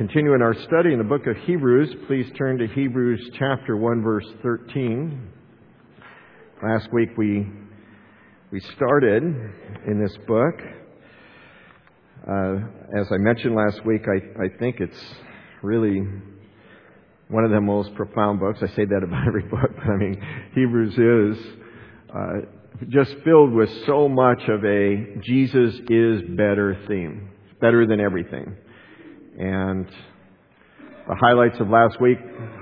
Continue in our study in the book of Hebrews. Please turn to Hebrews chapter 1, verse 13. Last week we started in this book. As I mentioned last week, I think it's really one of the most profound books. I say that about every book, but I mean, Hebrews is just filled with so much of a Jesus is better theme. Better than everything. And the highlights of last week,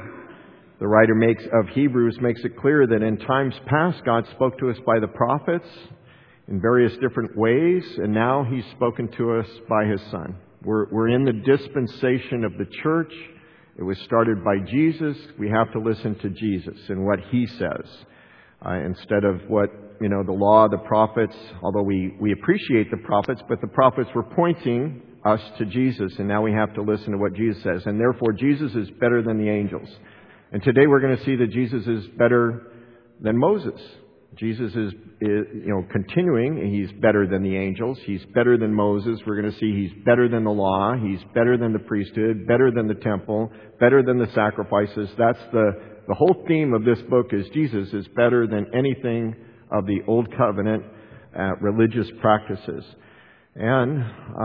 the writer of Hebrews makes it clear that in times past, God spoke to us by the prophets in various different ways, and now He's spoken to us by His Son. We're in the dispensation of the church. It was started by Jesus. We have to listen to Jesus and what He says instead of what, the law, the prophets, although we appreciate the prophets, but the prophets were pointing us to Jesus, and now we have to listen to what Jesus says. And therefore, Jesus is better than the angels. And today we're going to see that Jesus is better than Moses. Jesus is continuing. He's better than the angels. He's better than Moses. We're going to see He's better than the law. He's better than the priesthood, better than the temple, better than the sacrifices. That's the whole theme of this book is Jesus is better than anything of the Old Covenant religious practices. And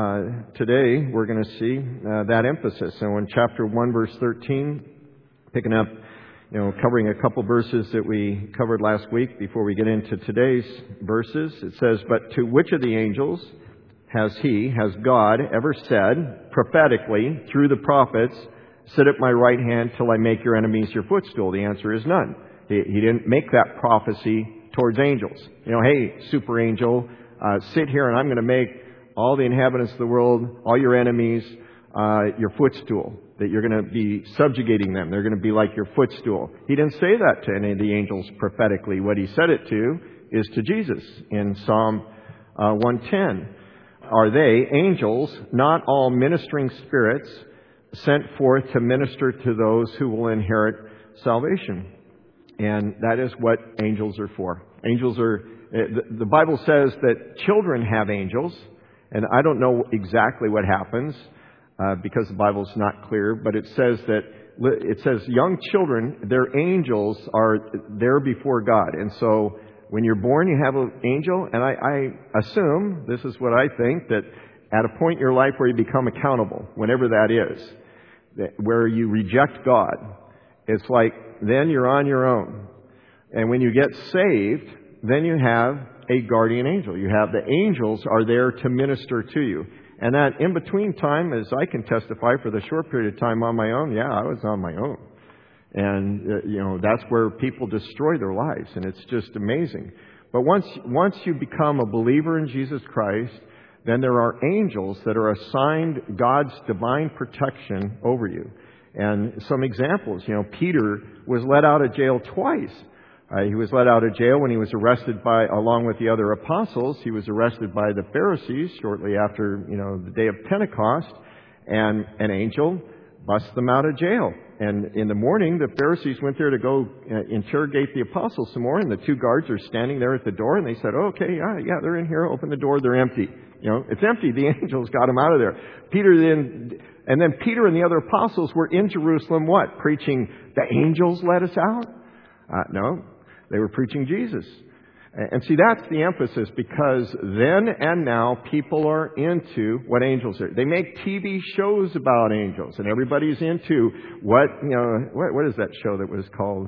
today we're going to see that emphasis. So in chapter 1, verse 13, picking up, covering a couple verses that we covered last week before we get into today's verses. It says, "But to which of the angels has God ever said prophetically through the prophets, 'Sit at my right hand till I make your enemies your footstool'?" The answer is none. He didn't make that prophecy towards angels. Hey, super angel, sit here and I'm going to make all the inhabitants of the world, all your enemies, your footstool, that you're going to be subjugating them. They're going to be like your footstool. He didn't say that to any of the angels prophetically. What He said it to is to Jesus in Psalm 110. "Are they, angels, not all ministering spirits sent forth to minister to those who will inherit salvation?" And that is what angels are for. Angels are, the Bible says that children have angels. And I don't know exactly what happens because the Bible's not clear, but it says young children, their angels are there before God. And so when you're born, you have an angel. And I assume, this is what I think, that at a point in your life where you become accountable, whenever that is, where you reject God, it's like then you're on your own. And when you get saved, then you have a guardian angel. You have the angels are there to minister to you. And that in-between time, as I can testify for the short period of time on my own, I was on my own. And, that's where people destroy their lives. And it's just amazing. But once you become a believer in Jesus Christ, then there are angels that are assigned God's divine protection over you. And some examples, Peter was let out of jail twice. He was let out of jail when he was arrested along with the other apostles. He was arrested by the Pharisees shortly after, the day of Pentecost. And an angel busts them out of jail. And in the morning, the Pharisees went there to go interrogate the apostles some more. And the two guards are standing there at the door. And they said, "Okay, yeah, they're in here. Open the door. They're empty. It's empty. The angels got them out of there." And then Peter and the other apostles were in Jerusalem, what? Preaching, "The angels let us out?" No. They were preaching Jesus. And see, that's the emphasis, because then and now people are into what angels are. They make TV shows about angels, and everybody's into what is that show that was called?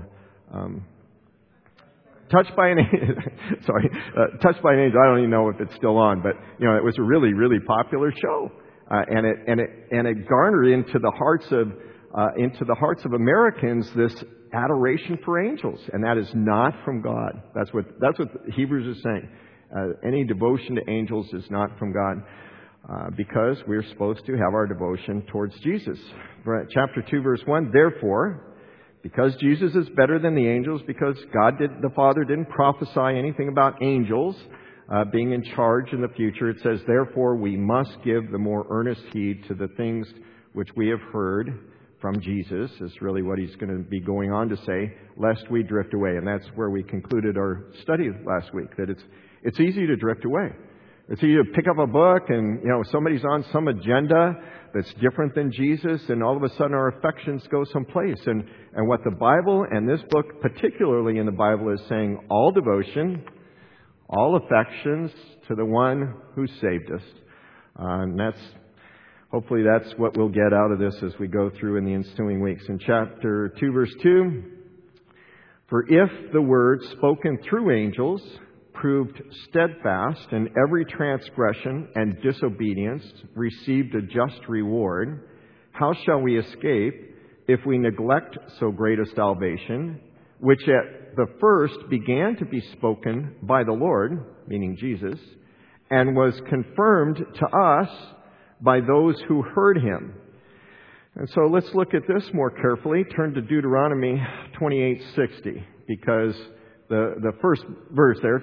Touched by an Angel. Sorry, Touched by an Angel. I don't even know if it's still on, but it was a really, really popular show, and it garnered into the hearts of Americans this adoration for angels, and that is not from God. That's what Hebrews is saying. Any devotion to angels is not from God, because we're supposed to have our devotion towards Jesus. Chapter 2, verse 1. "Therefore, because Jesus is better than the angels, because the Father didn't prophesy anything about angels being in charge in the future, it says, therefore we must give the more earnest heed to the things which we have heard from Jesus," is really what he's going to be going on to say, "lest we drift away." And that's where we concluded our study last week, that it's easy to drift away. It's easy to pick up a book and, somebody's on some agenda that's different than Jesus, and all of a sudden our affections go someplace. And what the Bible and this book, particularly in the Bible, is saying, all devotion, all affections to the one who saved us. And hopefully that's what we'll get out of this as we go through in the ensuing weeks. In chapter 2, verse 2, for if the word spoken through angels proved steadfast, and every transgression and disobedience received a just reward, how shall we escape if we neglect so great a salvation, which at the first began to be spoken by the Lord, meaning Jesus, and was confirmed to us by those who heard him? And so let's look at this more carefully. Turn to Deuteronomy 28:60, because the first verse there,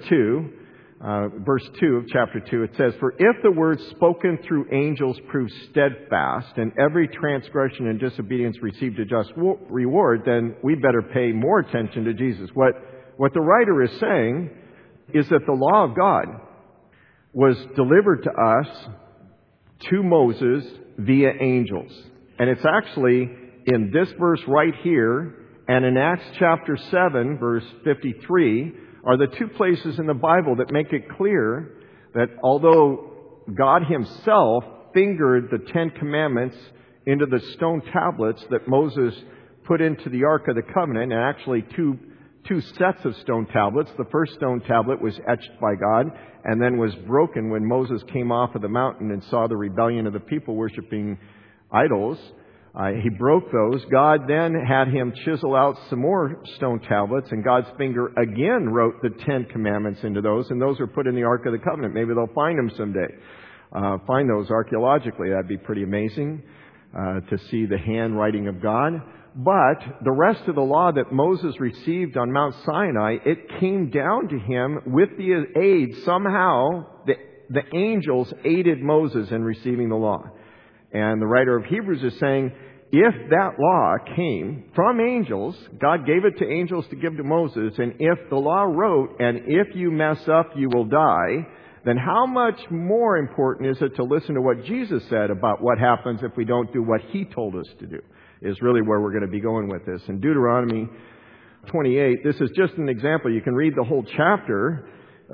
verse 2 of chapter 2, it says, for if the word spoken through angels proved steadfast, and every transgression and disobedience received a just reward, then we better pay more attention to Jesus. What the writer is saying is that the law of God was delivered to us, to Moses, via angels. And it's actually in this verse right here, and in Acts chapter 7, verse 53, are the two places in the Bible that make it clear that although God himself fingered the Ten Commandments into the stone tablets that Moses put into the Ark of the Covenant, and actually two sets of stone tablets. The first stone tablet was etched by God and then was broken when Moses came off of the mountain and saw the rebellion of the people worshiping idols. He broke those. God then had him chisel out some more stone tablets, and God's finger again wrote the Ten Commandments into those, and those were put in the Ark of the Covenant. Maybe they'll find them someday. Find those archaeologically. That'd be pretty amazing to see the handwriting of God. But the rest of the law that Moses received on Mount Sinai, it came down to him with the aid, somehow, the angels aided Moses in receiving the law. And the writer of Hebrews is saying, if that law came from angels, God gave it to angels to give to Moses, and if the law wrote, and if you mess up, you will die, then how much more important is it to listen to what Jesus said about what happens if we don't do what he told us to do, is really where we're going to be going with this. In Deuteronomy 28, this is just an example. You can read the whole chapter.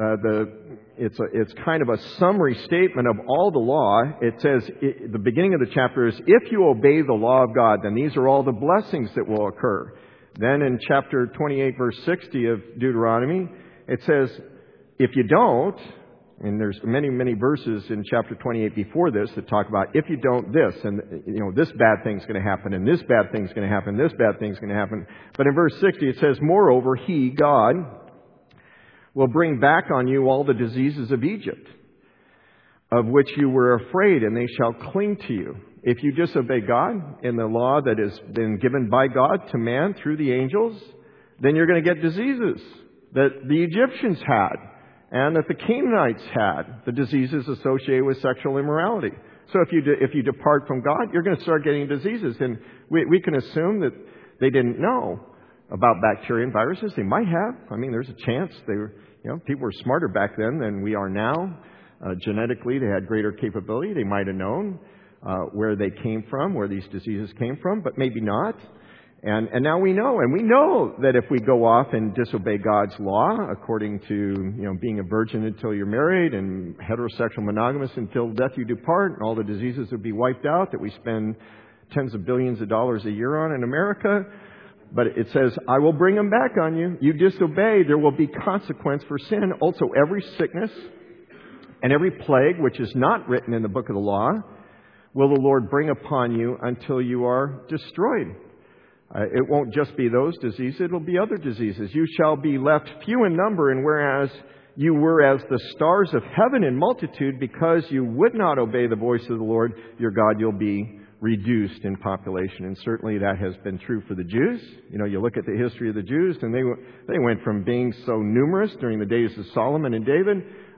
It's kind of a summary statement of all the law. It says, the beginning of the chapter is, if you obey the law of God, then these are all the blessings that will occur. Then in chapter 28, verse 60 of Deuteronomy, it says, if you don't, and there's many, many verses in chapter 28 before this that talk about if you don't this, and this bad thing's going to happen, and this bad thing's going to happen, this bad thing's going to happen. But in verse 60 it says, moreover, he, God, will bring back on you all the diseases of Egypt, of which you were afraid, and they shall cling to you. If you disobey God in the law that has been given by God to man through the angels, then you're going to get diseases that the Egyptians had and that the Canaanites had, the diseases associated with sexual immorality. So if you depart from God, you're going to start getting diseases. And we can assume that they didn't know about bacteria and viruses. They might have. I mean, there's a chance people were smarter back then than we are now. Genetically, they had greater capability. They might have known where they came from, where these diseases came from, but maybe not. And now we know. And we know that if we go off and disobey God's law, according to, being a virgin until you're married and heterosexual monogamous until death you depart, and all the diseases would be wiped out that we spend tens of billions of dollars a year on in America. But it says, I will bring them back on you. You disobey, there will be consequence for sin. Also, every sickness and every plague, which is not written in the book of the law, will the Lord bring upon you until you are destroyed. It won't just be those diseases, it will be other diseases. You shall be left few in number, and whereas you were as the stars of heaven in multitude, because you would not obey the voice of the Lord your God, you'll be reduced in population. And certainly that has been true for the Jews. You look at the history of the Jews, and they went from being so numerous during the days of Solomon and David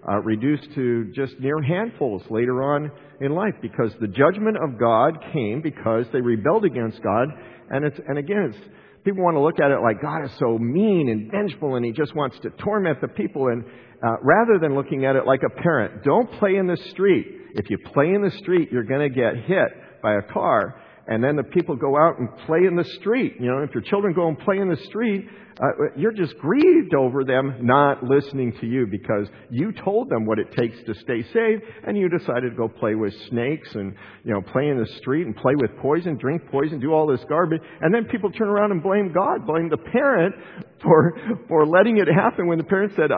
reduced to just mere handfuls later on in life, because the judgment of God came because they rebelled against God. And again, people want to look at it like God is so mean and vengeful and He just wants to torment the people. And rather than looking at it like a parent, don't play in the street. If you play in the street, you're going to get hit by a car. And then the people go out and play in the street. You know, if your children go and play in the street, you're just grieved over them not listening to you because you told them what it takes to stay safe, and you decided to go play with snakes and, play in the street and play with poison, drink poison, do all this garbage. And then people turn around and blame God, blame the parent for letting it happen when the parent said,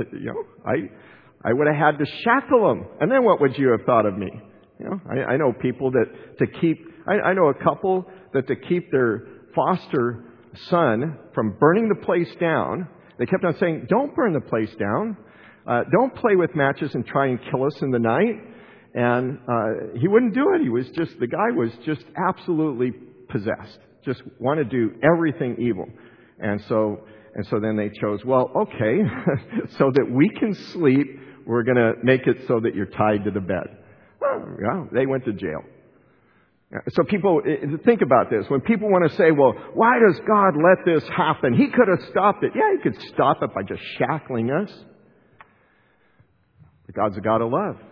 I would have had to shackle them. And then what would you have thought of me? I know people I know a couple that to keep their foster son from burning the place down, they kept on saying, don't burn the place down. Don't play with matches and try and kill us in the night. And he wouldn't do it. The guy was just absolutely possessed. Just want to do everything evil. And so then they chose, well, okay, so that we can sleep, we're going to make it so that you're tied to the bed. Well, yeah, they went to jail. So people, think about this. When people want to say, well, why does God let this happen? He could have stopped it. Yeah, He could stop it by just shackling us. But God's a God of love.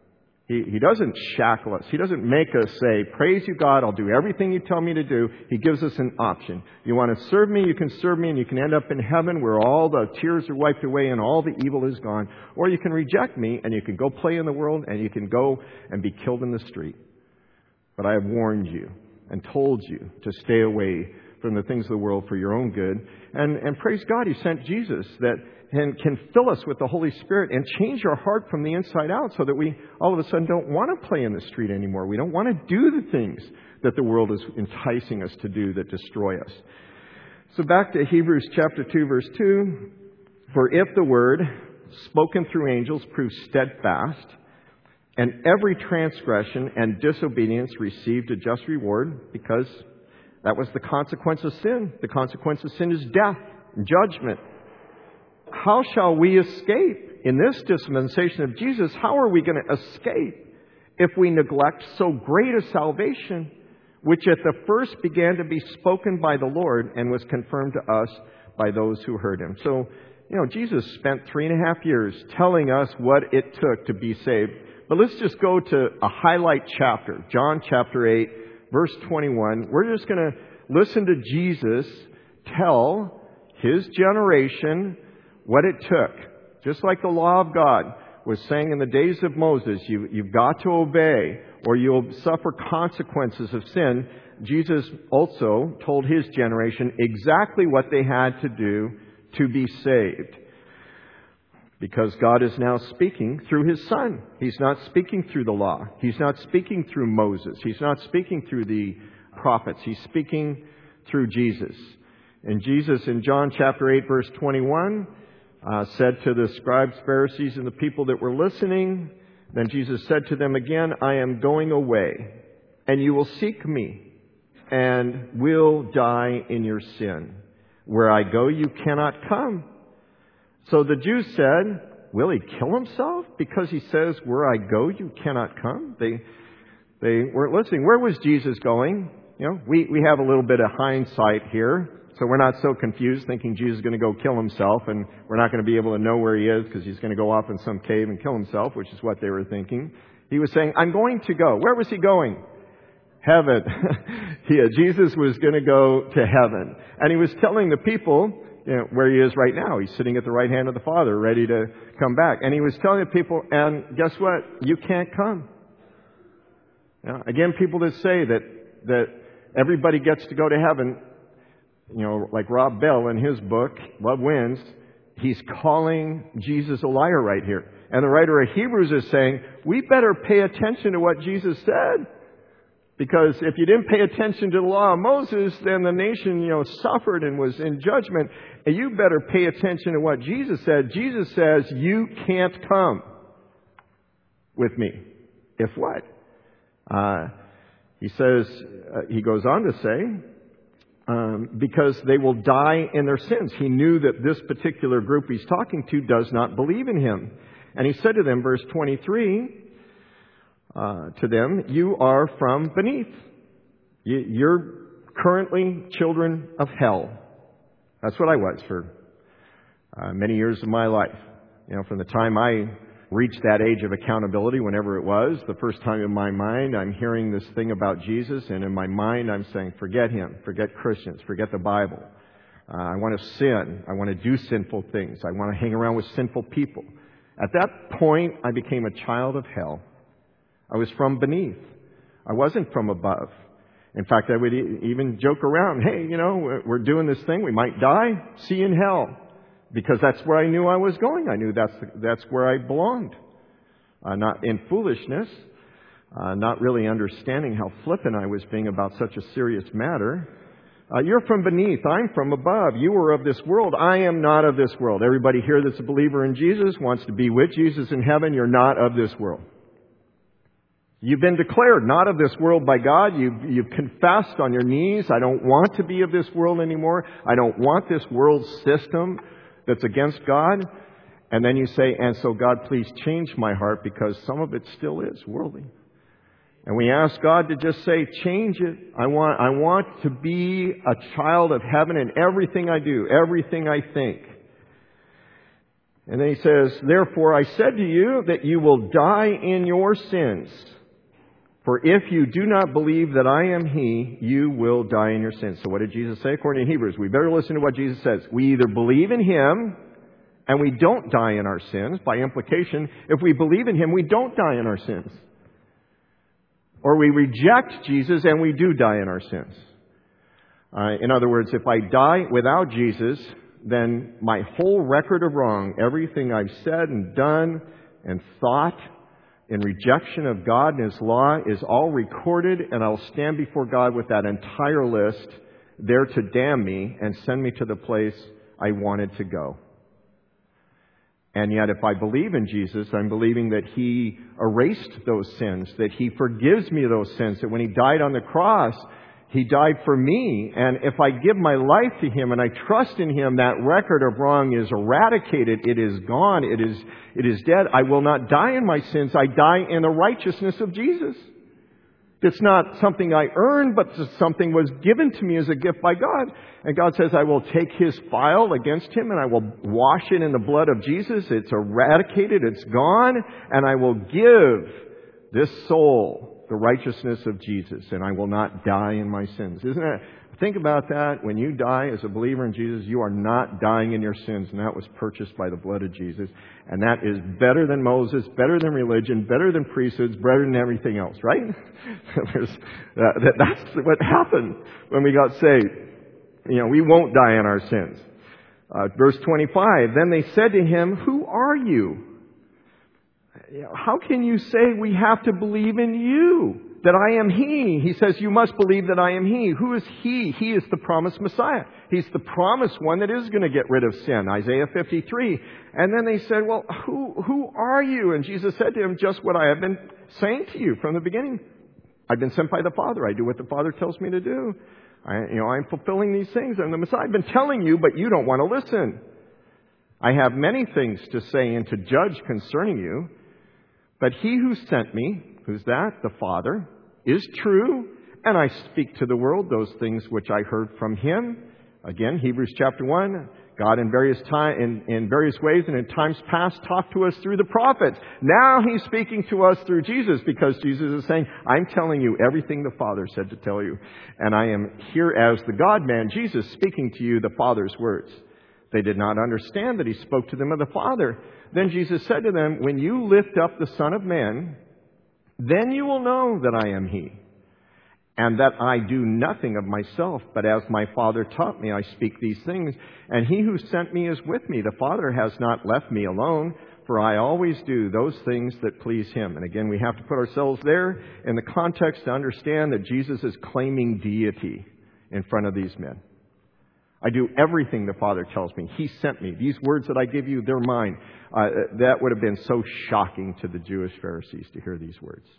He doesn't shackle us. He doesn't make us say, praise you, God, I'll do everything you tell me to do. He gives us an option. You want to serve me, you can serve me, and you can end up in heaven where all the tears are wiped away and all the evil is gone. Or you can reject me, and you can go play in the world, and you can go and be killed in the street. But I have warned you and told you to stay away from the things of the world for your own good. And praise God, He sent Jesus that can fill us with the Holy Spirit and change our heart from the inside out so that we all of a sudden don't want to play in the street anymore. We don't want to do the things that the world is enticing us to do that destroy us. So back to Hebrews chapter 2, verse 2. For if the word spoken through angels proves steadfast, and every transgression and disobedience received a just reward, because that was the consequence of sin. The consequence of sin is death and judgment. How shall we escape? In this dispensation of Jesus, how are we going to escape if we neglect so great a salvation, which at the first began to be spoken by the Lord and was confirmed to us by those who heard Him? So, Jesus spent 3.5 years telling us what it took to be saved. But let's just go to a highlight chapter, John chapter 8, verse 21. We're just going to listen to Jesus tell His generation what it took. Just like the law of God was saying in the days of Moses, you've got to obey or you'll suffer consequences of sin. Jesus also told His generation exactly what they had to do to be saved. Because God is now speaking through His Son. He's not speaking through the law. He's not speaking through Moses. He's not speaking through the prophets. He's speaking through Jesus. And Jesus in John chapter 8 verse 21 said to the scribes, Pharisees, and the people that were listening, then Jesus said to them again, I am going away, and you will seek me, and will die in your sin. Where I go, you cannot come. So the Jews said, will He kill Himself? Because He says, where I go, you cannot come. They weren't listening. Where was Jesus going? We have a little bit of hindsight here. So we're not so confused thinking Jesus is going to go kill Himself and we're not going to be able to know where He is because He's going to go off in some cave and kill Himself, which is what they were thinking. He was saying, I'm going to go. Where was He going? Heaven. Jesus was going to go to heaven. And He was telling the people, where He is right now. He's sitting at the right hand of the Father, ready to come back. And He was telling the people, and guess what? You can't come. Again, people that say that everybody gets to go to heaven, like Rob Bell in his book, Love Wins, he's calling Jesus a liar right here. And the writer of Hebrews is saying, we better pay attention to what Jesus said. Because if you didn't pay attention to the law of Moses, then the nation, suffered and was in judgment. And you better pay attention to what Jesus said. Jesus says, you can't come with me. If what? He says, he goes on to say, because they will die in their sins. He knew that this particular group He's talking to does not believe in Him. And he said to them, verse 23, to them, you are from beneath. You're currently children of hell. That's what I was for many years of my life. From the time I reached that age of accountability, whenever it was, the first time in my mind, I'm hearing this thing about Jesus, and in my mind, I'm saying, forget Him, forget Christians, forget the Bible. I want to sin. I want to do sinful things. I want to hang around with sinful people. At that point, I became a child of hell. I was from beneath. I wasn't from above. In fact, I would even joke around, hey, we're doing this thing. We might die. See you in hell. Because that's where I knew I was going. I knew that's where I belonged. Not in foolishness. Not really understanding how flippant I was being about such a serious matter. You're from beneath. I'm from above. You are of this world. I am not of this world. Everybody here that's a believer in Jesus wants to be with Jesus in heaven. You're not of this world. You've been declared not of this world by God. You've confessed on your knees, I don't want to be of this world anymore. I don't want this world system that's against God. And then you say, and so God, please change my heart, because some of it still is worldly. And we ask God to just say, change it. I want to be a child of heaven in everything I do, everything I think. And then he says, therefore I said to you that you will die in your sins. For if you do not believe that I am He, you will die in your sins. So what did Jesus say? According to Hebrews, we better listen to what Jesus says. We either believe in Him and we don't die in our sins. By implication, if we believe in Him, we don't die in our sins. Or we reject Jesus and we do die in our sins. In other words, if I die without Jesus, then my whole record of wrong, everything I've said and done and thought in rejection of God and His law, is all recorded, and I'll stand before God with that entire list there to damn me and send me to the place I wanted to go. And yet, if I believe in Jesus, I'm believing that He erased those sins, that He forgives me those sins, that when He died on the cross, He died for me. And if I give my life to Him and I trust in Him, that record of wrong is eradicated. It is gone. It is dead. I will not die in my sins. I die in the righteousness of Jesus. It's not something I earned, but something was given to me as a gift by God. And God says, I will take His file against him and I will wash it in the blood of Jesus. It's eradicated. It's gone. And I will give this soul the righteousness of Jesus, and I will not die in my sins. Isn't it? Think about that. When you die as a believer in Jesus, you are not dying in your sins, and that was purchased by the blood of Jesus. And that is better than Moses, better than religion, better than priesthoods, better than everything else, right? That's what happened when we got saved. We won't die in our sins. Verse 25, then they said to him, who are you? How can you say we have to believe in you, that I am He? He says, you must believe that I am He. Who is He? He is the promised Messiah. He's the promised one that is going to get rid of sin. Isaiah 53. And then they said, well, who are you? And Jesus said to him, just what I have been saying to you from the beginning. I've been sent by the Father. I do what the Father tells me to do. I'm fulfilling these things. I'm the Messiah. I've been telling you, but you don't want to listen. I have many things to say and to judge concerning you. But He who sent me, who's that? The Father, is true, and I speak to the world those things which I heard from Him. Again, Hebrews chapter 1, God in various ways and in times past talked to us through the prophets. Now He's speaking to us through Jesus, because Jesus is saying, I'm telling you everything the Father said to tell you. And I am here as the God-man, Jesus, speaking to you the Father's words. They did not understand that He spoke to them of the Father. Then Jesus said to them, when you lift up the Son of Man, then you will know that I am He, and that I do nothing of myself, but as my Father taught me, I speak these things. And He who sent me is with me. The Father has not left me alone, for I always do those things that please Him. And again, we have to put ourselves there in the context to understand that Jesus is claiming deity in front of these men. I do everything the Father tells me. He sent me. These words that I give you, they're mine. That would have been so shocking to the Jewish Pharisees to hear these words.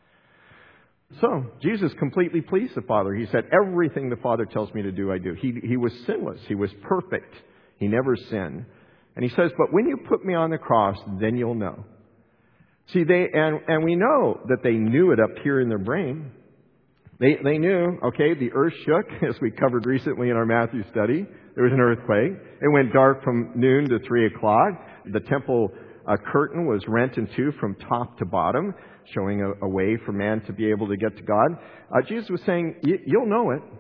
So, Jesus completely pleased the Father. He said, everything the Father tells me to do, I do. He was sinless. He was perfect. He never sinned. And he says, but when you put me on the cross, then you'll know. See, and we know that they knew it up here in their brain. They knew, okay, the earth shook, as we covered recently in our Matthew study. There was an earthquake. It went dark from noon to 3 o'clock. The temple curtain was rent in two from top to bottom, showing a way for man to be able to get to God. Jesus was saying, you'll know it.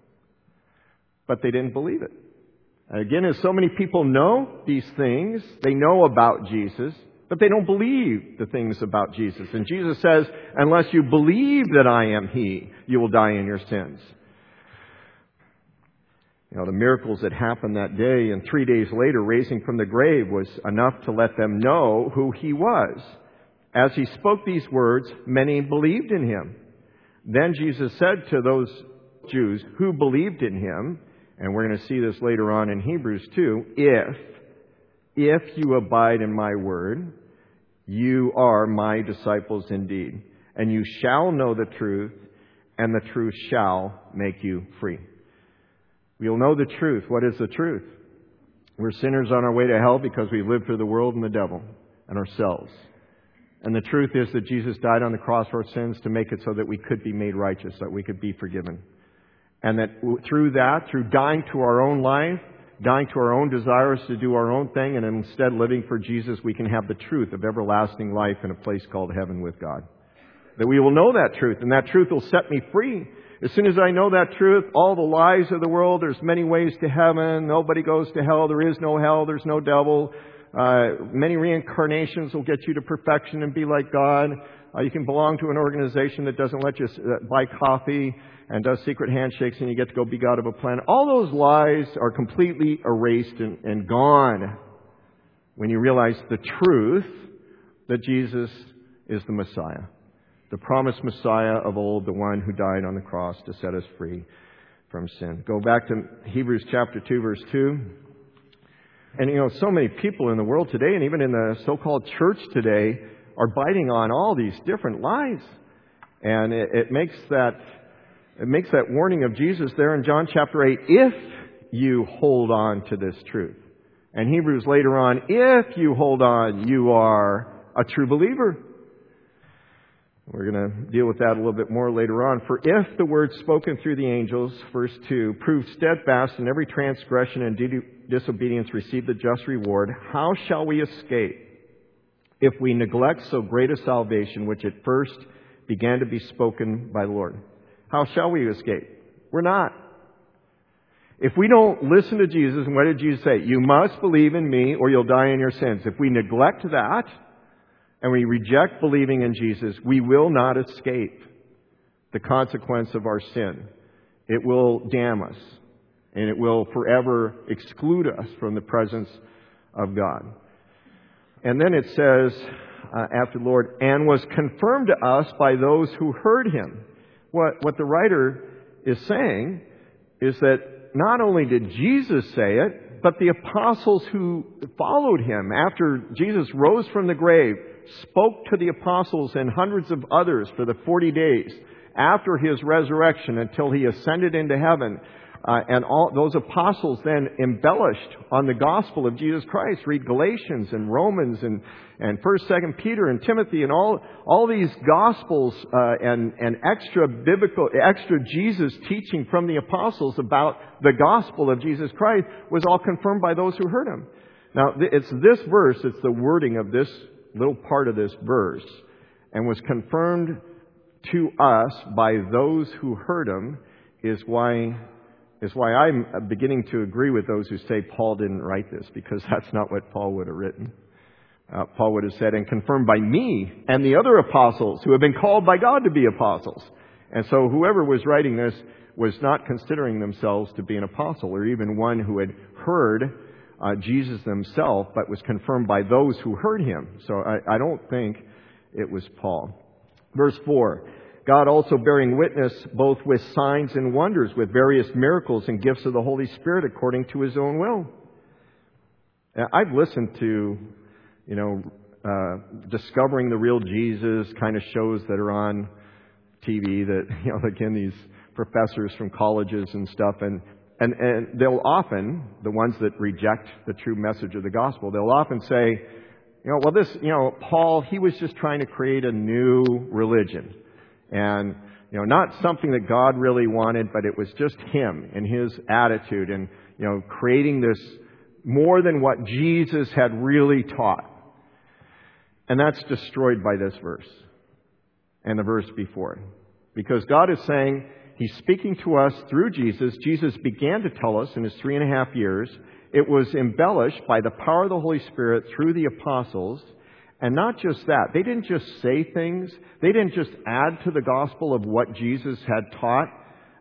But they didn't believe it. Again, as so many people know these things, they know about Jesus, but they don't believe the things about Jesus. And Jesus says, unless you believe that I am He, you will die in your sins. You know, the miracles that happened that day and 3 days later raising from the grave was enough to let them know who He was. As He spoke these words, many believed in Him. Then Jesus said to those Jews who believed in Him, and we're going to see this later on in Hebrews 2, if you abide in my word, you are my disciples indeed. And you shall know the truth, and the truth shall make you free. We'll know the truth. What is the truth? We're sinners on our way to hell because we live for the world and the devil and ourselves. And the truth is that Jesus died on the cross for our sins to make it so that we could be made righteous, that we could be forgiven. And that through dying to our own life, dying to our own desires to do our own thing, and instead living for Jesus, we can have the truth of everlasting life in a place called heaven with God. That we will know that truth, and that truth will set me free. As soon as I know that truth, all the lies of the world, there's many ways to heaven, nobody goes to hell, there is no hell, there's no devil. Many reincarnations will get you to perfection and be like God. You can belong to an organization that doesn't let you buy coffee and does secret handshakes, and you get to go be God of a planet. All those lies are completely erased and gone when you realize the truth that Jesus is the Messiah, the promised Messiah of old, the one who died on the cross to set us free from sin. Go back to Hebrews chapter 2, verse 2. And, you know, so many people in the world today, and even in the so-called church today, are biting on all these different lies. And it makes that warning of Jesus there in John chapter 8, if you hold on to this truth. And Hebrews later on, if you hold on, you are a true believer. We're going to deal with that a little bit more later on. For if the word spoken through the angels, verse 2, proved steadfast, and every transgression and disobedience received the just reward, how shall we escape if we neglect so great a salvation, which at first began to be spoken by the Lord? How shall we escape? We're not. If we don't listen to Jesus, and what did Jesus say? You must believe in me or you'll die in your sins. If we neglect that and we reject believing in Jesus, we will not escape the consequence of our sin. It will damn us, and it will forever exclude us from the presence of God. And then it says, after the Lord, and was confirmed to us by those who heard Him. What the writer is saying is that not only did Jesus say it, but the apostles who followed Him after Jesus rose from the grave spoke to the apostles and hundreds of others for the 40 days after His resurrection until He ascended into heaven. And all those apostles then embellished on the gospel of Jesus Christ. Read Galatians and Romans and 1st, 2nd Peter and Timothy and all these gospels and extra Jesus teaching from the apostles about the gospel of Jesus Christ was all confirmed by those who heard Him. Now, it's this verse, it's the wording of this little part of this verse, and was confirmed to us by those who heard Him, is why I'm beginning to agree with those who say Paul didn't write this, because that's not what Paul would have written. Paul would have said, and confirmed by me and the other apostles who have been called by God to be apostles. And so whoever was writing this was not considering themselves to be an apostle or even one who had heard Jesus himself, but was confirmed by those who heard Him. So I don't think it was Paul. Verse 4. God also bearing witness both with signs and wonders, with various miracles and gifts of the Holy Spirit according to His own will. Now, I've listened to, Discovering the Real Jesus kind of shows that are on TV that, again, these professors from colleges and stuff. And And they'll often, the ones that reject the true message of the gospel, they'll often say, Paul, he was just trying to create a new religion. And, not something that God really wanted, but it was just him and his attitude and, creating this more than what Jesus had really taught. And that's destroyed by this verse and the verse before it. Because God is saying, He's speaking to us through Jesus. Jesus began to tell us in His 3.5 years. It was embellished by the power of the Holy Spirit through the apostles. And not just that. They didn't just say things. They didn't just add to the gospel of what Jesus had taught.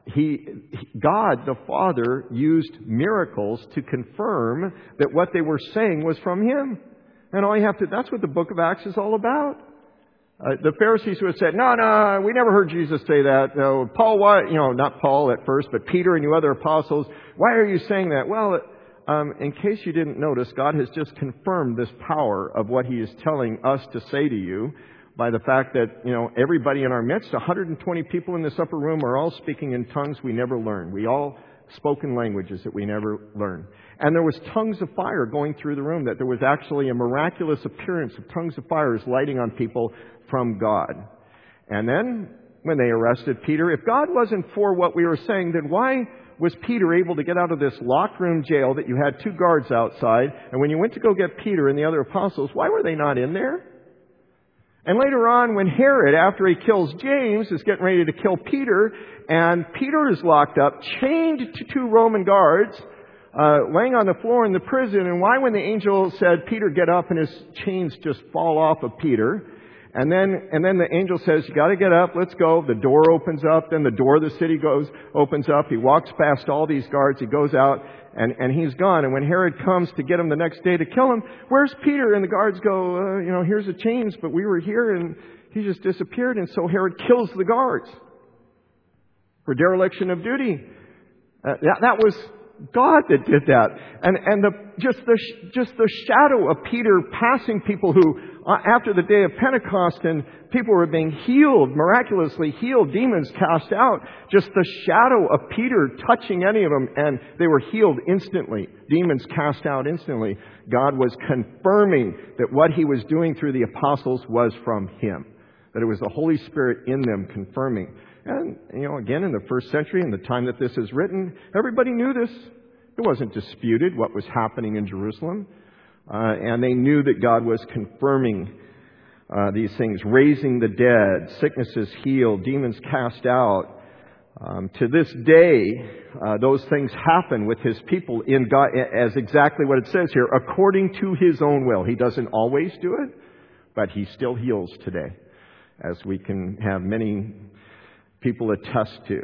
God, the Father, used miracles to confirm that what they were saying was from Him. And that's what the book of Acts is all about. The Pharisees who had said, no, we never heard Jesus say that. No, Paul, why, not Paul at first, but Peter and you other apostles, why are you saying that? Well, in case you didn't notice, God has just confirmed this power of what He is telling us to say to you by the fact that, everybody in our midst, 120 people in this upper room are all speaking in tongues we never learned. We all spoke in languages that we never learned. And there was tongues of fire going through the room, that there was actually a miraculous appearance of tongues of fire lighting on people from God. And then, when they arrested Peter, if God wasn't for what we were saying, then why was Peter able to get out of this locked room jail that you had 2 guards outside? And when you went to go get Peter and the other apostles, why were they not in there? And later on, when Herod, after he kills James, is getting ready to kill Peter, and Peter is locked up, chained to 2 Roman guards, laying on the floor in the prison, and why when the angel said, Peter, get up, and his chains just fall off of Peter, and then the angel says, you got to get up, let's go. The door opens up, then the door of the city opens up. He walks past all these guards, he goes out, and he's gone. And when Herod comes to get him the next day to kill him, where's Peter? And the guards go, here's the chains, but we were here, and he just disappeared. And so Herod kills the guards for dereliction of duty. That was God that did that. And just the shadow of Peter passing people who, after the day of Pentecost, and people were being healed, miraculously healed, demons cast out, just the shadow of Peter touching any of them, and they were healed instantly. Demons cast out instantly. God was confirming that what He was doing through the apostles was from Him. That it was the Holy Spirit in them confirming. And, again, in the first century, in the time that this is written, everybody knew this. It wasn't disputed what was happening in Jerusalem. And they knew that God was confirming these things, raising the dead, sicknesses healed, demons cast out. To this day, those things happen with His people in God, as exactly what it says here, according to His own will. He doesn't always do it, but He still heals today, as we can have many people attest to.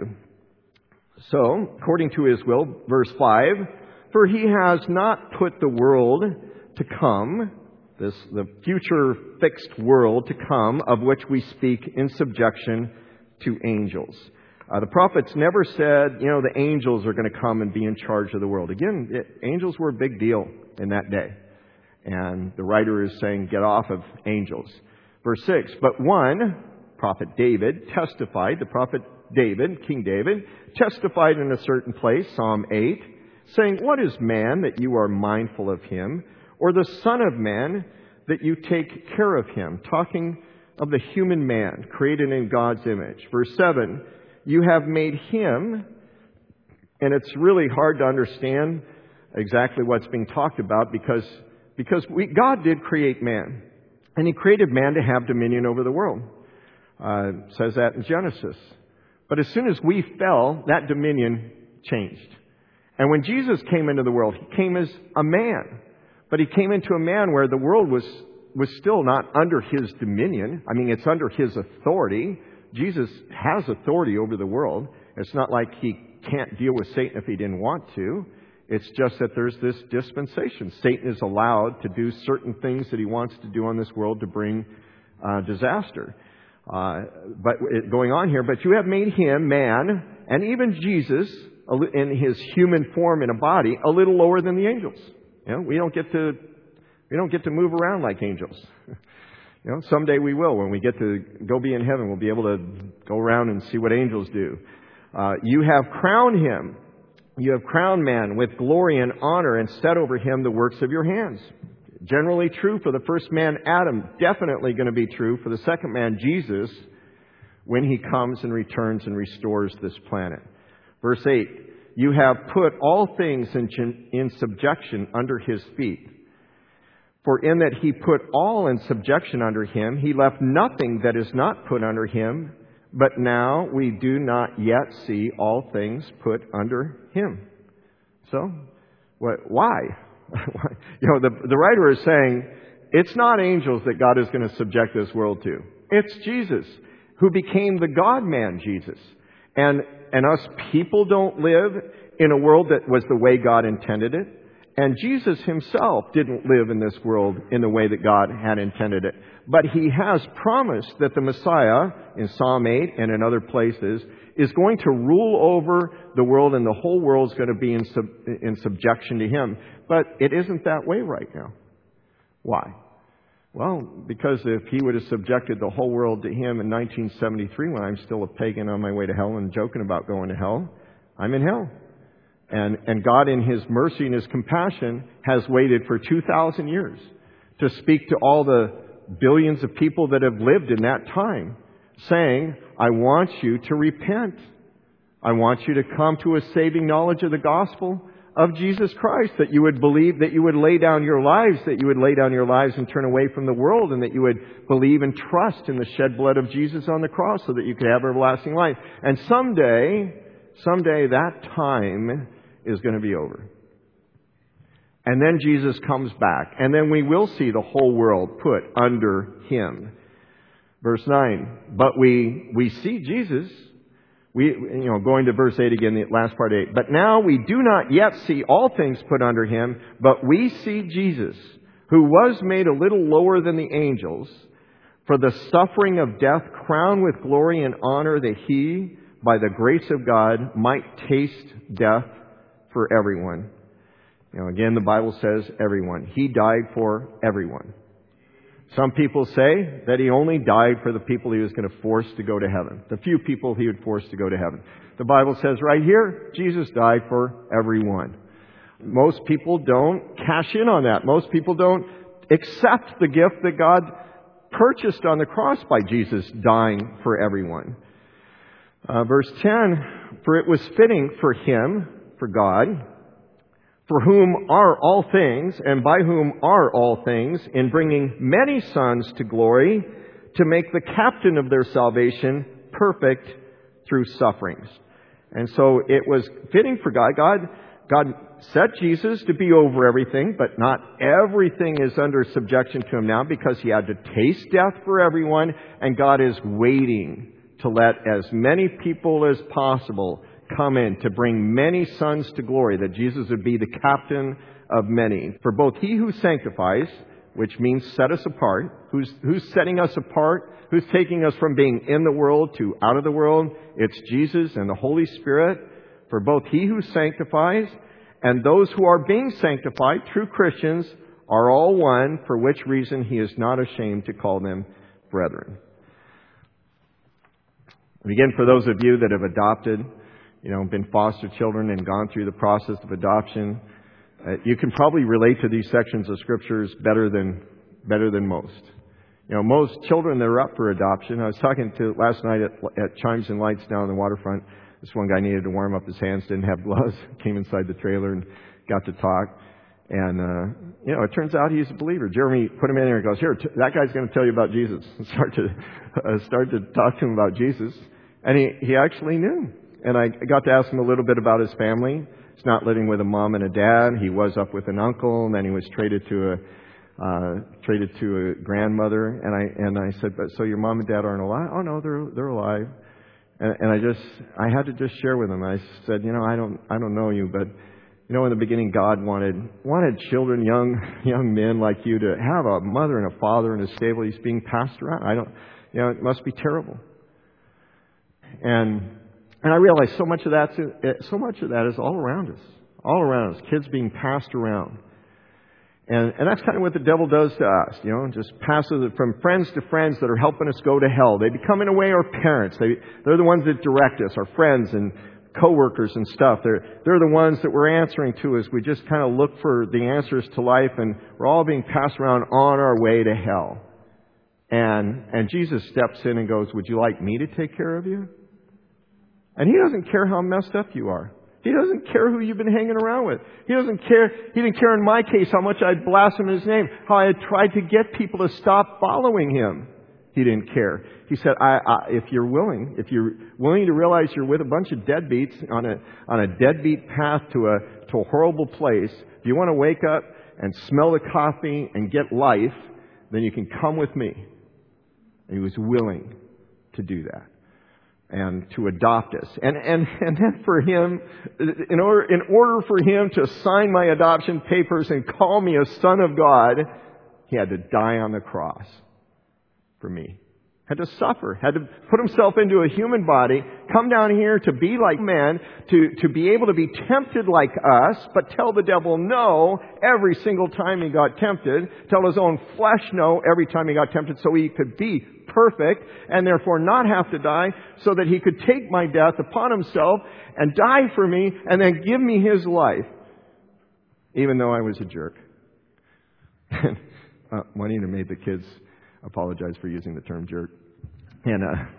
So, according to His will, verse 5, for He has not put the world to come, the future fixed world to come, of which we speak, in subjection to angels. The prophets never said, the angels are going to come and be in charge of the world. Again, angels were a big deal in that day. And the writer is saying, get off of angels. Verse 6, but one, prophet David, testified, the prophet David, King David, testified in a certain place, Psalm 8, saying, what is man that you are mindful of him, or the son of man that you take care of him? Talking of the human man, created in God's image. Verse 7, you have made him, and it's really hard to understand exactly what's being talked about because God did create man. And He created man to have dominion over the world. It says that in Genesis. But as soon as we fell, that dominion changed. And when Jesus came into the world, He came as a man. But He came into a man where the world was still not under His dominion. I mean, it's under His authority. Jesus has authority over the world. It's not like He can't deal with Satan if He didn't want to. It's just that there's this dispensation. Satan is allowed to do certain things that he wants to do on this world to bring disaster. But going on here, but you have made Him, man, and even Jesus, in His human form in a body, a little lower than the angels. We don't get to move around like angels. Someday we will. When we get to go be in heaven, we'll be able to go around and see what angels do. You have crowned Him You have crowned man with glory and honor and set over him the works of your hands. Generally true for the first man, Adam. Definitely going to be true for the second man, Jesus, when he comes and returns and restores this planet. Verse 8, you have put all things in subjection under his feet. For in that he put all in subjection under him, he left nothing that is not put under him. But now we do not yet see all things put under him. So, why? The writer is saying, it's not angels that God is going to subject this world to. It's Jesus, who became the God-man, Jesus. And us people don't live in a world that was the way God intended it. And Jesus himself didn't live in this world in the way that God had intended it. But he has promised that the Messiah, in Psalm 8 and in other places, is going to rule over the world, and the whole world is going to be in subjection to him. But it isn't that way right now. Why? Well, because if he would have subjected the whole world to him in 1973, when I'm still a pagan on my way to hell and joking about going to hell, I'm in hell. And God, in his mercy and his compassion, has waited for 2,000 years to speak to all the billions of people that have lived in that time, saying, I want you to repent. I want you to come to a saving knowledge of the gospel of Jesus Christ, that you would believe, that you would lay down your lives, and turn away from the world, and that you would believe and trust in the shed blood of Jesus on the cross so that you could have everlasting life. And someday that time is going to be over. And then Jesus comes back. And then we will see the whole world put under him. Verse 9. But we see Jesus. Going to verse 8 again, the last part 8. But now we do not yet see all things put under him, but we see Jesus, who was made a little lower than the angels, for the suffering of death, crowned with glory and honor, that he, by the grace of God, might taste death for everyone. Again, the Bible says everyone. He died for everyone. Some people say that he only died for the people he was going to force to go to heaven. The few people he would force to go to heaven. The Bible says right here, Jesus died for everyone. Most people don't cash in on that. Most people don't accept the gift that God purchased on the cross by Jesus dying for everyone. Verse 10, for it was fitting for him, for God, for whom are all things, and by whom are all things, in bringing many sons to glory, to make the captain of their salvation perfect through sufferings. And so it was fitting for God. God set Jesus to be over everything, but not everything is under subjection to him now, because he had to taste death for everyone, and God is waiting to let as many people as possible come in to bring many sons to glory, that Jesus would be the captain of many. For both he who sanctifies, which means set us apart, who's setting us apart, who's taking us from being in the world to out of the world, it's Jesus and the Holy Spirit. For both he who sanctifies and those who are being sanctified, true Christians, are all one, for which reason he is not ashamed to call them brethren. And again, for those of you that have adopted, been foster children and gone through the process of adoption, you can probably relate to these sections of scriptures better than most. Most children that are up for adoption. I was talking to last night at Chimes and Lights down on the waterfront. This one guy needed to warm up his hands, didn't have gloves, came inside the trailer and got to talk. And, it turns out he's a believer. Jeremy put him in there and goes, here, that guy's going to tell you about Jesus. Start to talk to him about Jesus. And he actually knew. And I got to ask him a little bit about his family. He's not living with a mom and a dad. He was up with an uncle, and then he was traded to a grandmother. And I said, but so your mom and dad aren't alive? Oh no, they're alive. And I had to just share with him. I said, I don't know you, but in the beginning God wanted children, young men like you to have a mother and a father and a stable. He's being passed around. It must be terrible. And I realize so much of that is all around us. Kids being passed around. And that's kind of what the devil does to us, just passes it from friends to friends that are helping us go to hell. They become, in a way, our parents. They're the ones that direct us, our friends, and coworkers and stuff. They're the ones that we're answering to as we just kind of look for the answers to life, and we're all being passed around on our way to hell. And Jesus steps in and goes, would you like me to take care of you? And He doesn't care how messed up you are. He doesn't care who you've been hanging around with. He didn't care in my case how much I'd blaspheme His name, how I had tried to get people to stop following Him. He didn't care. He said, if you're willing to realize you're with a bunch of deadbeats on a deadbeat path to a horrible place, if you want to wake up and smell the coffee and get life, then you can come with me. And He was willing to do that and to adopt us. And then for Him, in order for Him to sign my adoption papers and call me a son of God, He had to die on the cross for me. Had to suffer, had to put Himself into a human body, come down here to be like man, to be able to be tempted like us, but tell the devil no every single time He got tempted, tell His own flesh no every time He got tempted, so He could be perfect and therefore not have to die, so that He could take my death upon Himself and die for me and then give me His life, even though I was a jerk. Juanita made the kids apologize for using the term jerk. And,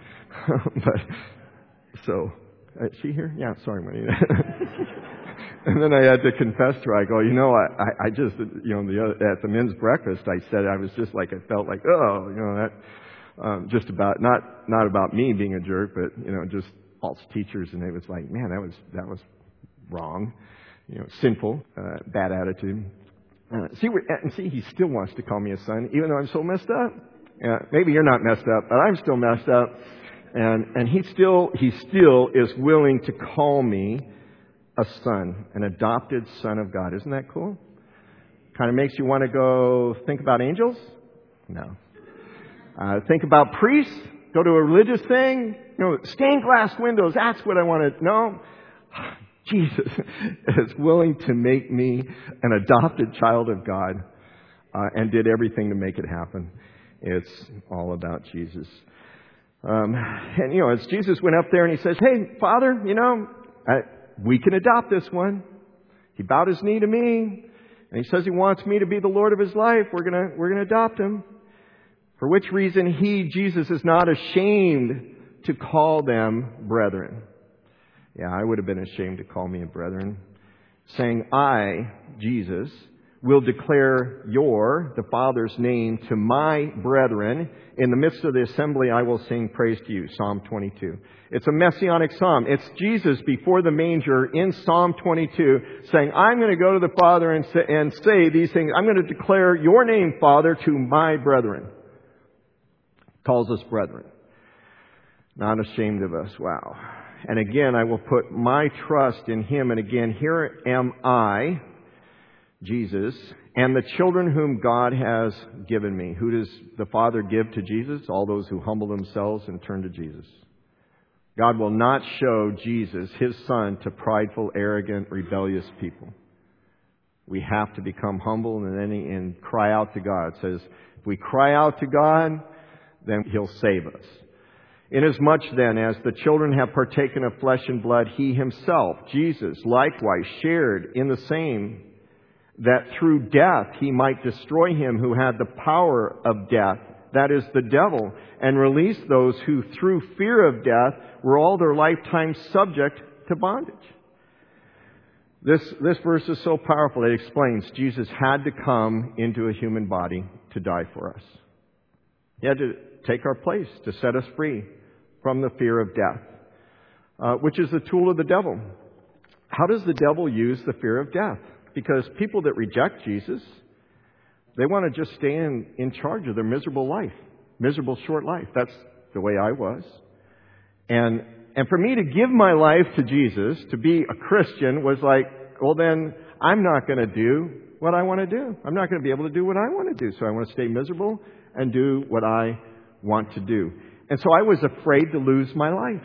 is she here? Yeah, sorry, Juanita. And then I had to confess to her. I go, I just, at the men's breakfast, I said, I was just like, I felt like, just about, not about me being a jerk, but, just false teachers. And it was like, man, that was wrong, sinful, bad attitude. See, He still wants to call me a son, even though I'm so messed up. Maybe you're not messed up, but I'm still messed up. And He still is willing to call me a son, an adopted son of God. Isn't that cool? Kind of makes you want to go think about angels? No. Think about priests? Go to a religious thing? Stained glass windows, that's what I want to know. Jesus is willing to make me an adopted child of God, and did everything to make it happen. It's all about Jesus. As Jesus went up there and He says, hey, Father, we can adopt this one. He bowed His knee to me, and He says He wants me to be the Lord of His life. We're gonna adopt Him. For which reason He, Jesus, is not ashamed to call them brethren. Yeah, I would have been ashamed to call me a brethren. Saying, I, Jesus, will declare the Father's name to my brethren. In the midst of the assembly, I will sing praise to you. Psalm 22. It's a messianic psalm. It's Jesus before the manger in Psalm 22 saying, I'm going to go to the Father and say these things. I'm going to declare your name, Father, to my brethren. Calls us brethren. Not ashamed of us. Wow. And again, I will put my trust in Him. And again, here am I, Jesus, and the children whom God has given me. Who does the Father give to Jesus? All those who humble themselves and turn to Jesus. God will not show Jesus, His Son, to prideful, arrogant, rebellious people. We have to become humble and cry out to God. It says, if we cry out to God, then He'll save us. Inasmuch then as the children have partaken of flesh and blood, He Himself, Jesus, likewise shared in the same, that through death He might destroy him who had the power of death, that is, the devil, and release those who through fear of death were all their lifetime subject to bondage. This verse is so powerful. It explains Jesus had to come into a human body to die for us. He had to take our place to set us free from the fear of death, which is the tool of the devil. How does the devil use the fear of death? Because people that reject Jesus, they want to just stay in charge of their miserable life, miserable short life. That's the way I was. And for me to give my life to Jesus, to be a Christian, was like, well then, I'm not going to do what I want to do. I'm not going to be able to do what I want to do. So I want to stay miserable and do what I want to do. And so I was afraid to lose my life.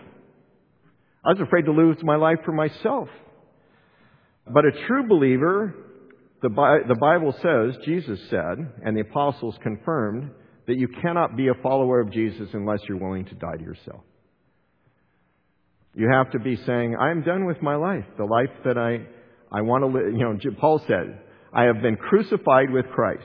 I was afraid to lose my life for myself. But a true believer, the Bible says, Jesus said, and the apostles confirmed, that you cannot be a follower of Jesus unless you're willing to die to yourself. You have to be saying, I'm done with my life. The life that I want to live. Paul said, I have been crucified with Christ.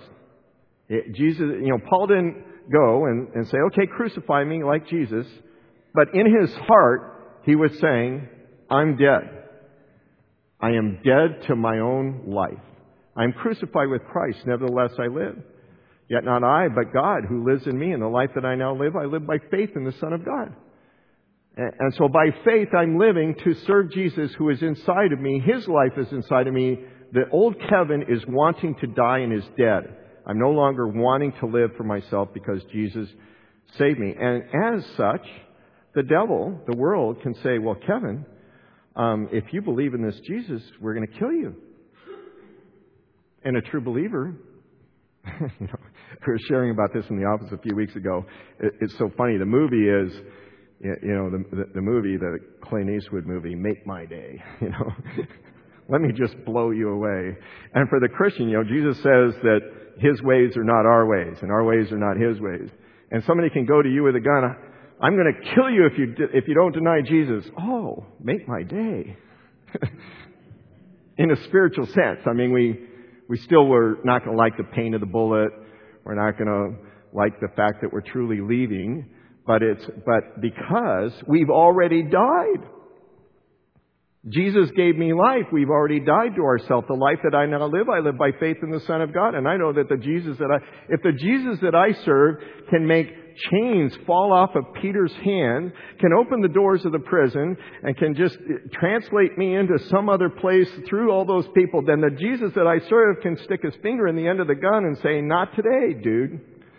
Paul didn't go and say, okay, crucify me like Jesus. But in his heart, he was saying, I'm dead. I am dead to my own life. I am crucified with Christ. Nevertheless, I live. Yet not I, but God who lives in me. And the life that I now live, I live by faith in the Son of God. And so by faith, I'm living to serve Jesus who is inside of me. His life is inside of me. The old Kevin is wanting to die and is dead. I'm no longer wanting to live for myself because Jesus saved me. And as such, the devil, the world, can say, well, Kevin, if you believe in this Jesus, we're going to kill you. And a true believer, we were sharing about this in the office a few weeks ago. It's so funny. The movie is, the movie, the Clint Eastwood movie, Make My Day. Let me just blow you away. And for the Christian, Jesus says that His ways are not our ways, and our ways are not His ways. And somebody can go to you with a gun. I'm going to kill you if you don't deny Jesus. Oh, make my day. In a spiritual sense. I mean, we still were not going to like the pain of the bullet. We're not going to like the fact that we're truly leaving. But because we've already died. Jesus gave me life. We've already died to ourselves. The life that I now live, I live by faith in the Son of God. And I know that if the Jesus that I serve can make chains fall off of Peter's hand, can open the doors of the prison, and can just translate me into some other place through all those people, then the Jesus that I serve can stick his finger in the end of the gun and say, not today, dude.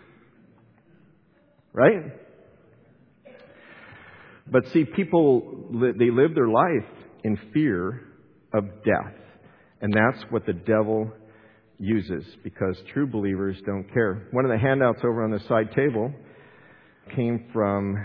Right? But see, people, they live their life in fear of death. And that's what the devil uses, because true believers don't care. One of the handouts over on the side table came from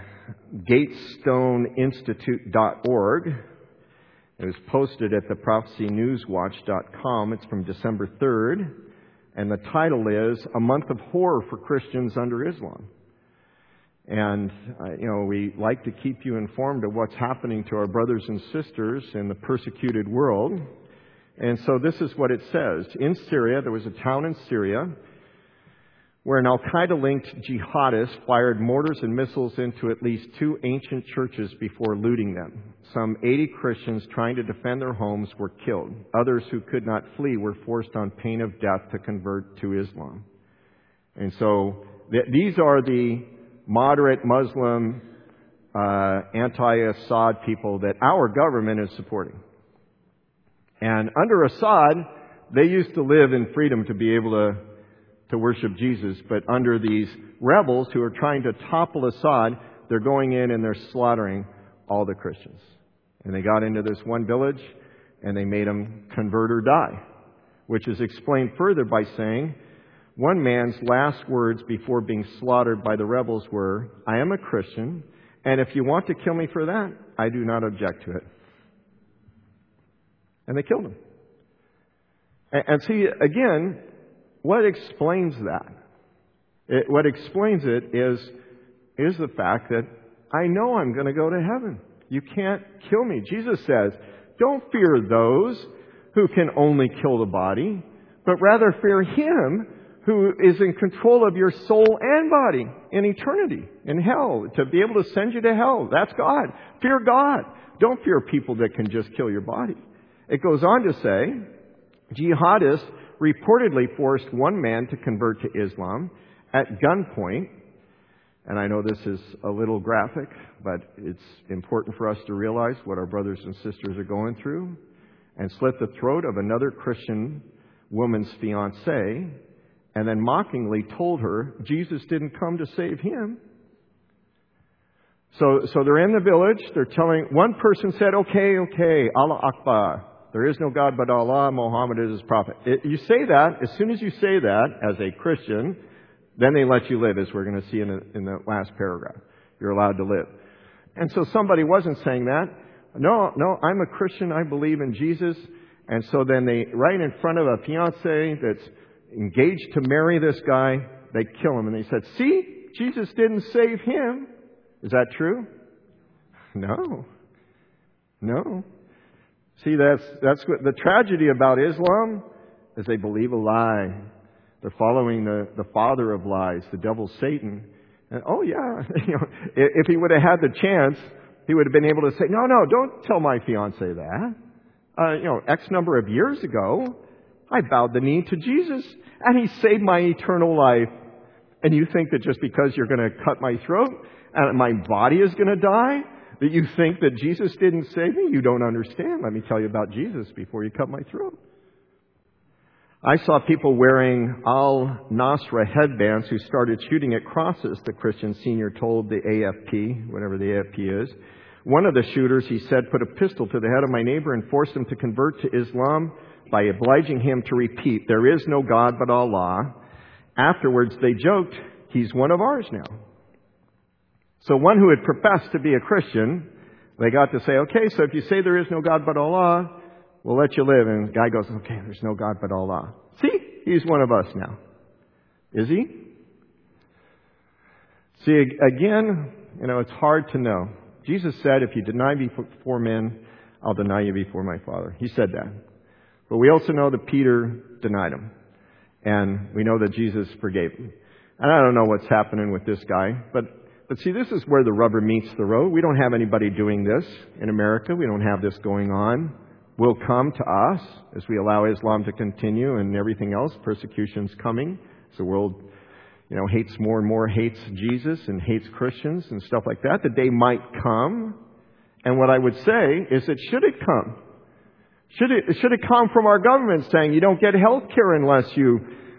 GatestoneInstitute.org. It was posted at the prophecynewswatch.com. It's from December 3rd. And the title is A Month of Horror for Christians Under Islam. And, we like to keep you informed of what's happening to our brothers and sisters in the persecuted world. And so this is what it says. In Syria, there was a town in Syria where an Al-Qaeda-linked jihadist fired mortars and missiles into at least 2 ancient churches before looting them. Some 80 Christians trying to defend their homes were killed. Others who could not flee were forced on pain of death to convert to Islam. And so these are the moderate Muslim, anti-Assad people that our government is supporting. And under Assad, they used to live in freedom to be able to worship Jesus. But under these rebels who are trying to topple Assad, they're going in and they're slaughtering all the Christians. And they got into this one village and they made them convert or die, which is explained further by saying, one man's last words before being slaughtered by the rebels were, I am a Christian, and if you want to kill me for that, I do not object to it. And they killed him. And see, again, what explains that? What explains it is the fact that I know I'm going to go to heaven. You can't kill me. Jesus says, don't fear those who can only kill the body, but rather fear Him who is in control of your soul and body in eternity, in hell, to be able to send you to hell. That's God. Fear God. Don't fear people that can just kill your body. It goes on to say, jihadists reportedly forced one man to convert to Islam at gunpoint. And I know this is a little graphic, but it's important for us to realize what our brothers and sisters are going through. And slit the throat of another Christian woman's fiancé, and then mockingly told her Jesus didn't come to save him. So they're in the village. They're telling, one person said, okay, Allah Akbar. There is no God but Allah. Muhammad is His prophet. You say that, as soon as you say that as a Christian, then they let you live, as we're going to see in the last paragraph. You're allowed to live. And so somebody wasn't saying that. No, I'm a Christian. I believe in Jesus. And so then they, right in front of a fiancé that's engaged to marry this guy, they kill him. And they said, see, Jesus didn't save him. Is that true? No. No. See, that's what the tragedy about Islam is. They believe a lie. They're following the father of lies, the devil, Satan. And oh yeah, if he would have had the chance, he would have been able to say, no, don't tell my fiance that. X number of years ago, I bowed the knee to Jesus, and He saved my eternal life. And you think that just because you're going to cut my throat and my body is going to die, that you think that Jesus didn't save me? You don't understand. Let me tell you about Jesus before you cut my throat. I saw people wearing Al-Nasra headbands who started shooting at crosses, the Christian senior told the AFP, whatever the AFP is. One of the shooters, he said, put a pistol to the head of my neighbor and forced him to convert to Islam by obliging him to repeat, "There is no God but Allah." Afterwards, they joked, "He's one of ours now." So one who had professed to be a Christian, they got to say, "Okay, so if you say there is no God but Allah, we'll let you live." And the guy goes, "Okay, there's no God but Allah." See, he's one of us now. Is he? See, again, it's hard to know. Jesus said, "If you deny me before men, I'll deny you before my Father." He said that. But we also know that Peter denied him. And we know that Jesus forgave him. And I don't know what's happening with this guy. But see, this is where the rubber meets the road. We don't have anybody doing this in America. We don't have this going on. Will come to us as we allow Islam to continue and everything else. Persecution's coming. As the world, hates more and more, hates Jesus and hates Christians and stuff like that. The day might come. And what I would say is that should it come? Should it come from our government saying you don't get health care unless you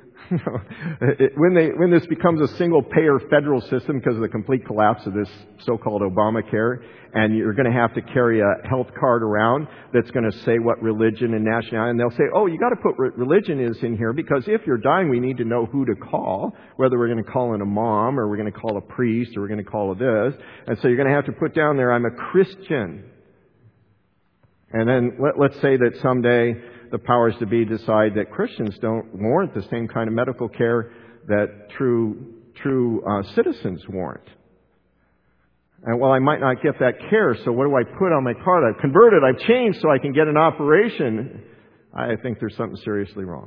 when this becomes a single-payer federal system because of the complete collapse of this so-called Obamacare, and you're going to have to carry a health card around that's going to say what religion and nationality, and they'll say, "Oh, you got to put religion is in here because if you're dying, we need to know who to call, whether we're going to call an imam or we're going to call a priest or we're going to call this, and so you're going to have to put down there, I'm a Christian." And then let's say that someday the powers to be decide that Christians don't warrant the same kind of medical care that true citizens warrant. And I might not get that care, so what do I put on my card? I've converted, I've changed so I can get an operation. I think there's something seriously wrong.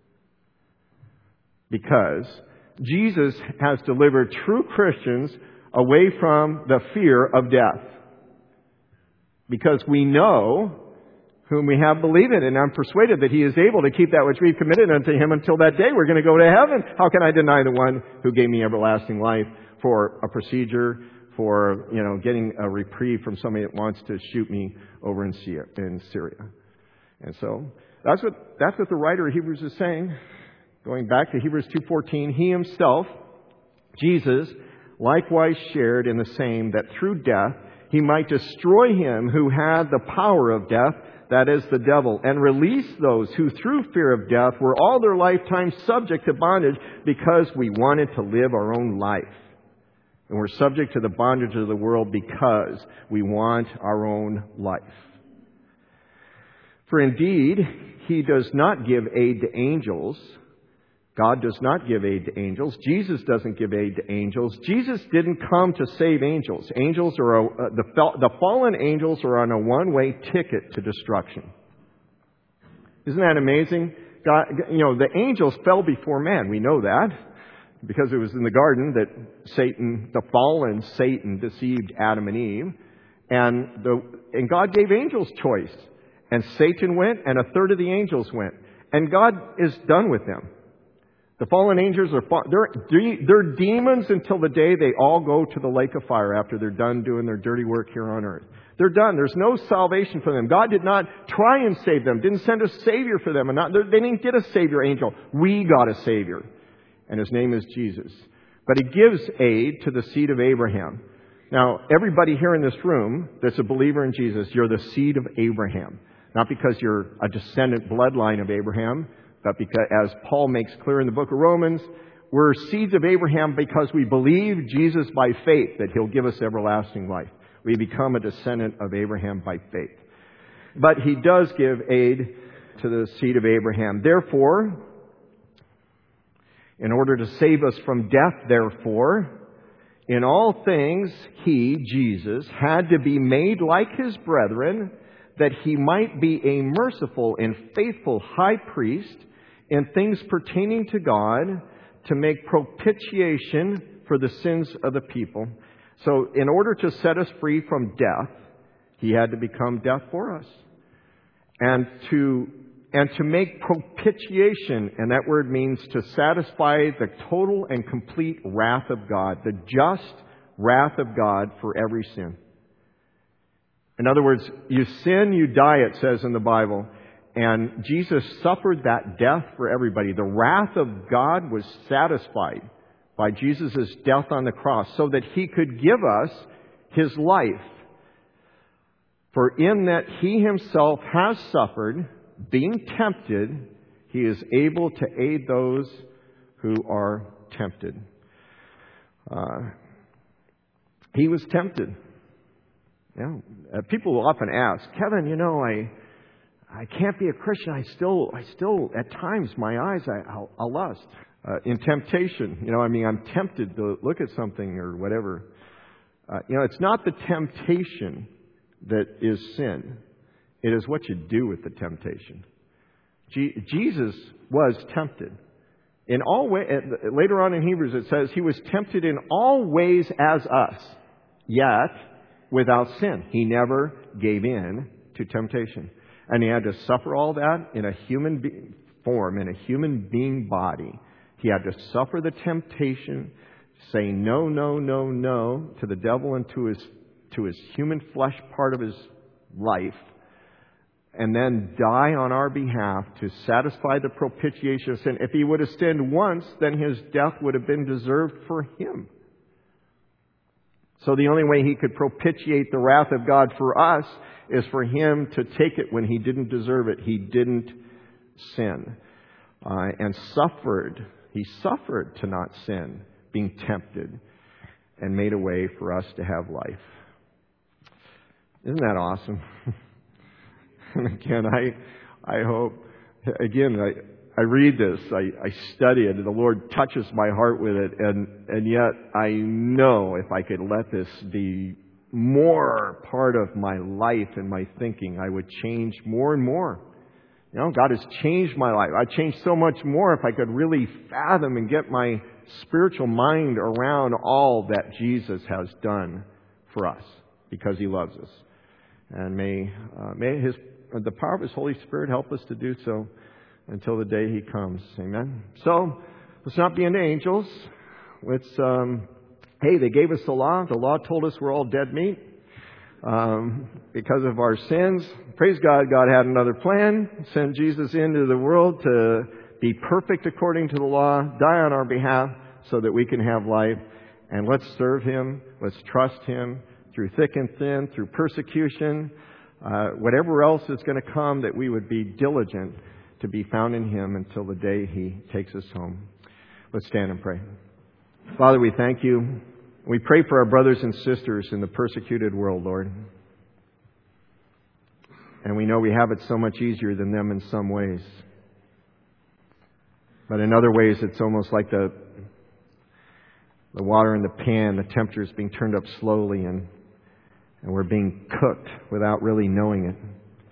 Because Jesus has delivered true Christians away from the fear of death. Because we know whom we have believed in, and I'm persuaded that He is able to keep that which we've committed unto Him until that day. We're going to go to heaven. How can I deny the one who gave me everlasting life for a procedure, for getting a reprieve from somebody that wants to shoot me over in Syria? And so that's what the writer of Hebrews is saying. Going back to Hebrews 2:14, He Himself, Jesus, likewise shared in the same, that through death He might destroy him who had the power of death, that is, the devil, and release those who through fear of death were all their lifetime subject to bondage because we wanted to live our own life. And we're subject to the bondage of the world because we want our own life. For indeed, He does not give aid to angels. God does not give aid to angels. Jesus doesn't give aid to angels. Jesus didn't come to save angels. Angels are the fallen angels are on a one-way ticket to destruction. Isn't that amazing? God, the angels fell before man. We know that because it was in the garden that the fallen Satan, deceived Adam and Eve, and God gave angels choice. And Satan went, and a third of the angels went, and God is done with them. The fallen angels they're demons until the day they all go to the lake of fire after they're done doing their dirty work here on earth. They're done. There's no salvation for them. God did not try and save them. Didn't send a Savior for them. They didn't get a Savior angel. We got a Savior. And His name is Jesus. But He gives aid to the seed of Abraham. Now, everybody here in this room that's a believer in Jesus, you're the seed of Abraham. Not because you're a descendant bloodline of Abraham, but because, as Paul makes clear in the book of Romans, we're seeds of Abraham because we believe Jesus by faith that He'll give us everlasting life. We become a descendant of Abraham by faith. But He does give aid to the seed of Abraham. Therefore, in order to save us from death, therefore, in all things He, Jesus, had to be made like His brethren, that He might be a merciful and faithful high priest in things pertaining to God, to make propitiation for the sins of the people. So in order to set us free from death, He had to become death for us. And to make propitiation, and that word means to satisfy the total and complete wrath of God, the just wrath of God for every sin. In other words, you sin, you die, it says in the Bible. And Jesus suffered that death for everybody. The wrath of God was satisfied by Jesus' death on the cross so that He could give us His life. For in that He Himself has suffered, being tempted, He is able to aid those who are tempted. He was tempted. Yeah. People will often ask, Kevin, I can't be a Christian. I still, at times, my eyes, I'll lust. In temptation, I'm tempted to look at something or whatever. It's not the temptation that is sin. It is what you do with the temptation. Jesus was tempted. In all ways, later on in Hebrews it says He was tempted in all ways as us, yet without sin. He never gave in to temptation. And He had to suffer all that in a human form, in a human being body. He had to suffer the temptation, say no, no, no, no to the devil and to his human flesh part of His life, and then die on our behalf to satisfy the propitiation of sin. If He would have sinned once, then His death would have been deserved for Him. So the only way He could propitiate the wrath of God for us is for Him to take it when He didn't deserve it. He didn't sin. And suffered. He suffered to not sin, being tempted, and made a way for us to have life. Isn't that awesome? And again, I hope, again, I read this, I study it, and the Lord touches my heart with it, and yet I know if I could let this be more part of my life and my thinking, I would change more and more. God has changed my life. I'd change so much more if I could really fathom and get my spiritual mind around all that Jesus has done for us because He loves us. And may the power of His Holy Spirit help us to do so until the day He comes. Amen. So, let's not be into angels. Let's, they gave us the law. The law told us we're all dead meat because of our sins. Praise God, God had another plan. Sent Jesus into the world to be perfect according to the law, die on our behalf so that we can have life. And let's serve Him. Let's trust Him through thick and thin, through persecution, whatever else is going to come, that we would be diligent to be found in Him until the day He takes us home. Let's stand and pray. Father, we thank You. We pray for our brothers and sisters in the persecuted world, Lord. And we know we have it so much easier than them in some ways. But in other ways, it's almost like the water in the pan, the temperature is being turned up slowly, and we're being cooked without really knowing it.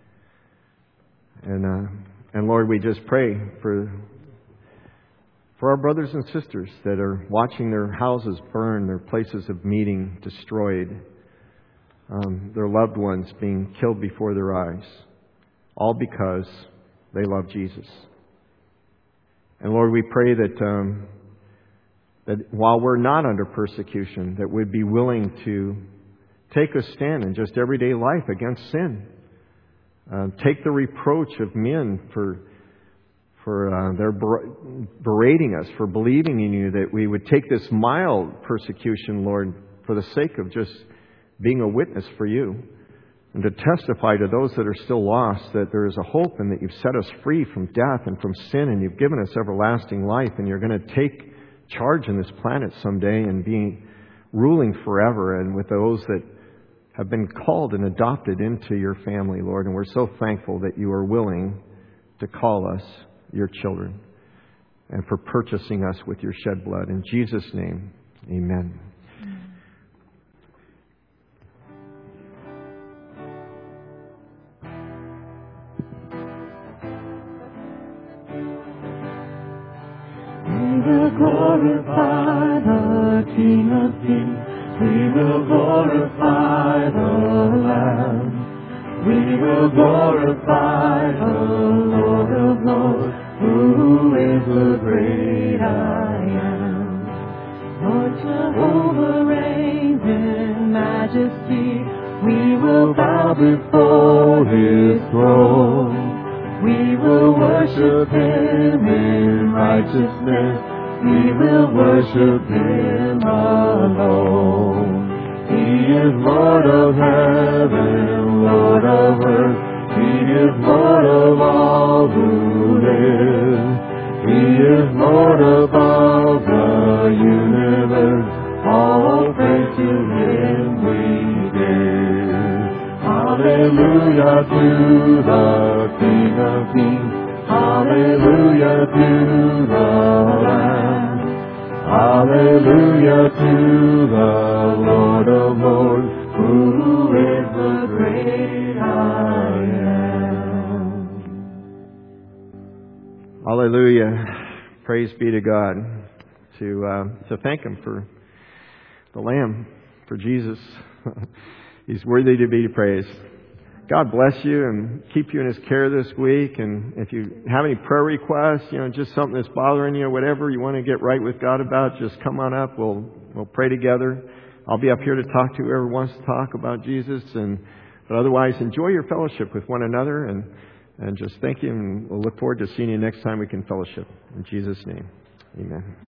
And Lord, we just pray for our brothers and sisters that are watching their houses burn, their places of meeting destroyed, their loved ones being killed before their eyes, all because they love Jesus. And Lord, we pray that while we're not under persecution, that we'd be willing to take a stand in just everyday life against sin. Take the reproach of men for their berating us, for believing in You, that we would take this mild persecution, Lord, for the sake of just being a witness for You, and to testify to those that are still lost that there is a hope and that You've set us free from death and from sin, and You've given us everlasting life, and You're going to take charge in this planet someday and be ruling forever, and with those that have been called and adopted into Your family, Lord. And we're so thankful that You are willing to call us Your children and for purchasing us with Your shed blood. In Jesus' name, amen. will glorify the King of Kings. We will glorify the Lamb. We will glorify the Lord of Lords, who is the great I am. Lord Jehovah reigns in majesty. We will bow before His throne. We will worship Him in righteousness. We will worship Him alone. He is Lord of heaven, Lord of earth. He is Lord of all who live. He is Lord above the universe. All praise to Him we give. Hallelujah to the King of Kings. Hallelujah to the Lamb. Hallelujah to the Lord of Lords, who is the great I am. Hallelujah. Praise be to God. To thank Him for the Lamb, for Jesus. He's worthy to be praised. God bless you and keep you in His care this week. And if you have any prayer requests, just something that's bothering you, whatever you want to get right with God about, just come on up. We'll pray together. I'll be up here to talk to whoever wants to talk about Jesus. But otherwise, enjoy your fellowship with one another and just thank you. And we'll look forward to seeing you next time we can fellowship. In Jesus' name, amen.